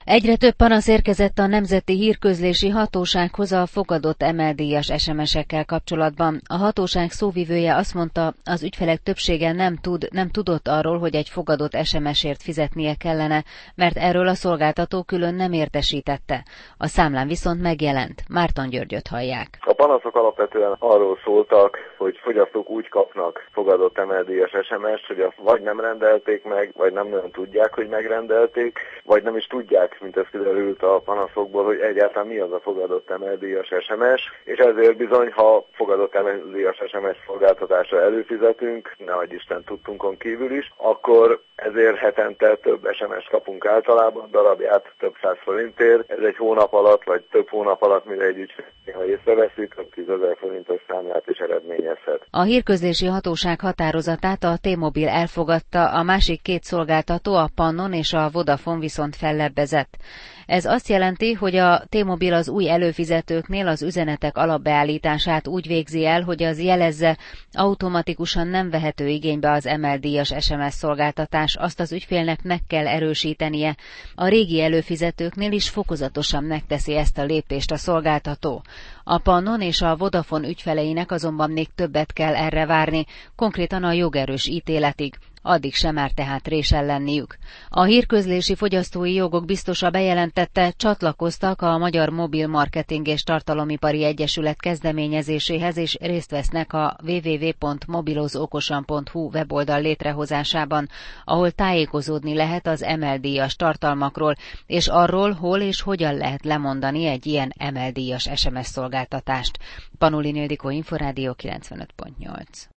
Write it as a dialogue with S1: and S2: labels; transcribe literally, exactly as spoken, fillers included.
S1: Egyre több panasz érkezett a Nemzeti Hírközlési Hatósághoz a fogadott emeldíjas es em esekkel kapcsolatban. A hatóság szóvivője azt mondta, az ügyfelek többsége nem tud, nem tudott arról, hogy egy fogadott es em esért fizetnie kellene, mert erről a szolgáltató külön nem értesítette. A számlán viszont megjelent. Márton Györgyöt hallják.
S2: A panaszok alapvetően arról szóltak, hogy fogyasztók úgy kapnak fogadott emeldíjas es em est, hogy azt vagy nem rendelték meg, vagy nem nagyon tudják, hogy megrendelték, vagy nem is tudják, mint ez kiderült a panaszokból, hogy egyáltalán mi az a fogadott emeldíjas es em es, és ezért bizony, ha fogadott emeldíjas es em es szolgáltatásra előfizetünk, nehogy Isten tudtunkon kívül is, akkor ezért hetente több es em est kapunk általában, darabját több száz forintért. Ez egy hónap alatt, vagy több hónap alatt, mire egy ügyfél, ha észreveszik, több tízezer forintos számlát is eredményezhet.
S1: A Hírközlési Hatóság határozatát a T-Mobile elfogadta, a másik két szolgáltató, a Pannon és a Vodafone viszont fellebbezett. Ez azt jelenti, hogy a T-Mobile az új előfizetőknél az üzenetek alapbeállítását úgy végzi el, hogy az jelezze, automatikusan nem vehető igénybe az emeldíjas es em es szolgáltatás, azt az ügyfélnek meg kell erősítenie. A régi előfizetőknél is fokozatosan megteszi ezt a lépést a szolgáltató. A Pannon és a Vodafone ügyfeleinek azonban még többet kell erre várni, konkrétan a jogerős ítéletig. Addig sem árt tehát résen lenniük. A Hírközlési Fogyasztói Jogok biztosa bejelentette, csatlakoztak a Magyar Mobil Marketing és Tartalomipari Egyesület kezdeményezéséhez, és részt vesznek a double-u double-u double-u pont mobilozokosan pont hu weboldal létrehozásában, ahol tájékozódni lehet az emeldíjas tartalmakról, és arról, hol és hogyan lehet lemondani egy ilyen emeldíjas es em es szolgáltatást. Panulin Ildikó, Inforádió kilencvenöt pont nyolc.